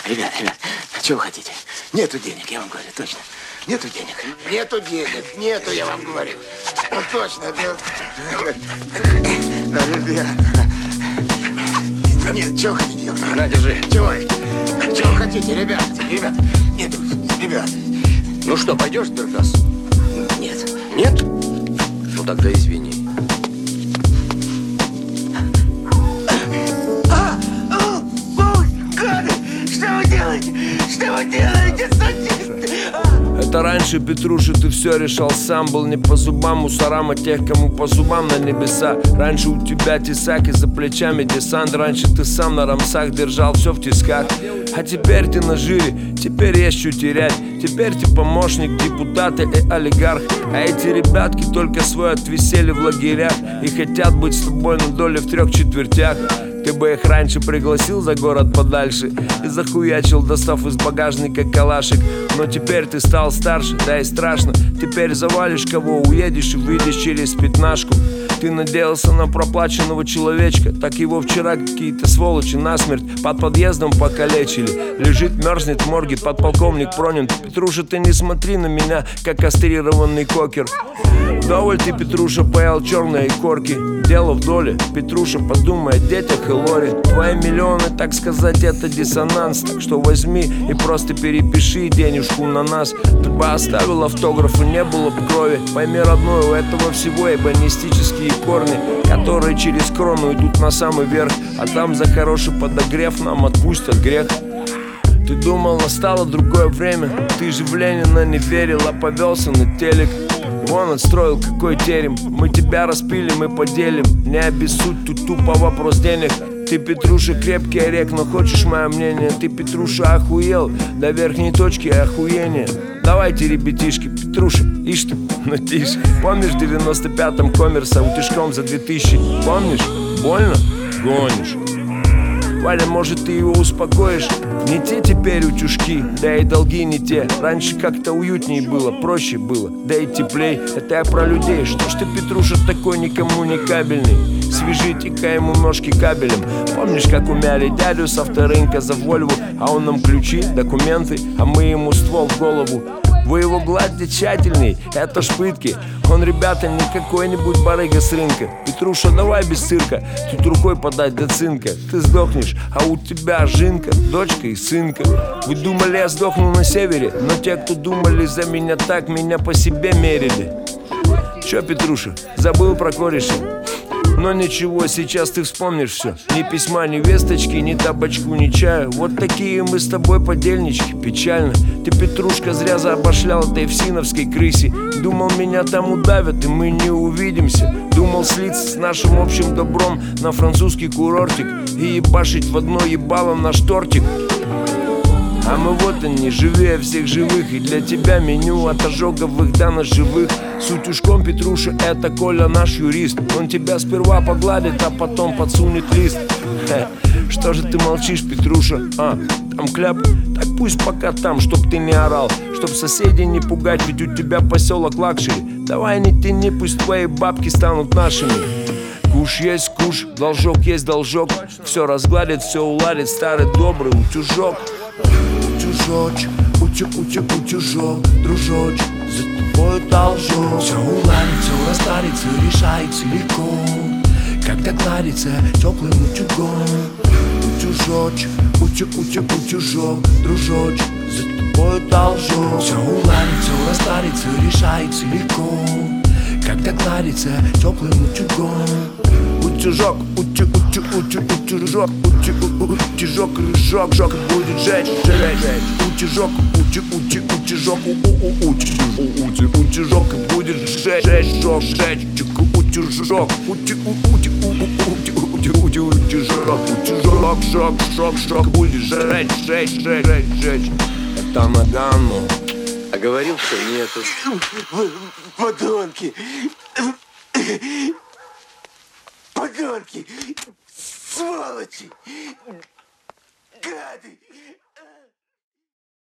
Ребят, чего вы хотите? Нету денег, я вам говорю, точно. Нету денег. Нету денег, нету, я вам говорю. Ну, точно. Ну, ребят. Нет, чего хотите делать? На, держи. Чего вы хотите, ребят? Нет, ребят. Ну что, пойдешь в Деркас? Нет. Нет? Ну тогда извини. Гады! Что вы делаете? Что вы делаете, садисты? Это раньше, Петруша, ты все решал сам. Был не по зубам мусорам, а тех, кому по зубам на небеса. Раньше у тебя тесак и за плечами десант. Раньше ты сам на рамсах держал все в тисках. А теперь ты на жире, теперь есть что терять. Теперь ты помощник депутата и олигарх. А эти ребятки только свой отвисели в лагерях и хотят быть с тобой на доле в 3/4. Ты бы их раньше пригласил за город подальше и захуячил, достав из багажника калашик. Но теперь ты стал старше, да и страшно. Теперь завалишь кого, уедешь и выйдешь через пятнашку. Ты надеялся на проплаченного человечка, так его вчера какие-то сволочи насмерть под подъездом покалечили. Лежит, мерзнет в морге подполковник Пронин. Петруша, ты не смотри на меня, как кастрированный кокер. Вдоволь ты, Петруша, поел черные корки. Дело в доле, Петруша, подумай о детях и Лоре. Твои миллионы, так сказать, это диссонанс. Так что возьми и просто перепиши денежку на нас. Ты бы оставил автограф и не было бы крови. Пойми, родной, у этого всего ебанистические корни, которые через крону идут на самый верх. А там за хороший подогрев нам отпустят грех. Ты думал, настало другое время. Ты же в Ленина не верил, а повелся на телек. Вон отстроил какой терем. Мы тебя распили, мы поделим. Не обессудь, тут тупо вопрос денег. Ты, Петруша, крепкий орех, но хочешь мое мнение? Ты, Петруша, охуел до верхней точки охуения. Давайте, ребятишки, Петруша, ишь ты, ну тише. Помнишь в 95-м коммерса утюжком за 2000? Помнишь? Больно? Гонишь. Валя, может, ты его успокоишь? Не те теперь утюжки, да и долги не те. Раньше как-то уютнее было, проще было, да и теплей. Это я про людей. Что ж ты, Петруша, такой никому не кабельный? Свяжите-ка ему ножки кабелем. Помнишь, как умяли дядю со вторынка за Вольву? А он нам ключи, документы, а мы ему ствол в голову. Вы его гладьте тщательней, это ж пытки. Он, ребята, не какой-нибудь барыга с рынка. Петруша, давай без цирка, тут рукой подать до цинка. Ты сдохнешь, а у тебя жинка, дочка и сынка. Вы думали, я сдохну на севере, но те, кто думали за меня так, меня по себе мерили. Чё, Петруша, забыл про кореша? Но ничего, сейчас ты вспомнишь все. Ни письма, ни весточки, ни табачку, ни чаю. Вот такие мы с тобой подельнички, печально. Ты, Петрушка, зря заобошлял этой всиновской крысе. Думал, меня там удавят, и мы не увидимся. Думал слиться с нашим общим добром на французский курортик и ебашить в одно ебало наш тортик. А мы вот они, живее всех живых. И для тебя меню от ожоговых до ножевых. С утюжком, Петруша, это Коля наш юрист. Он тебя сперва погладит, а потом подсунет лист. Что же ты молчишь, Петруша? Там кляп? Так пусть пока там, чтоб ты не орал, чтоб соседей не пугать, ведь у тебя поселок лакшери. Давай не тяни, пусть твои бабки станут нашими. Куш есть куш, должок есть должок. Все разгладит, все уладит старый добрый утюжок. Утюжочек, утюжок, дружочек, за тобой должок. Все уладит, все растарится, решается легко, когда гладится теплым утюгом. Утюжочек, утюжок, дружочек, за тобой должок. Все уладит, все растарится, решается легко, когда гладится теплым утюгом. Утюжок, утюжок, утюжок, рыжок, жок будет жечь. Утюжок, утюжок, утюжок будет жечь, жок, жечь. Утюжок, утюжок, жок будет жечь. Это Нагано. А говорил, что нету. Подонки! Подонки! Сволочи! Гады!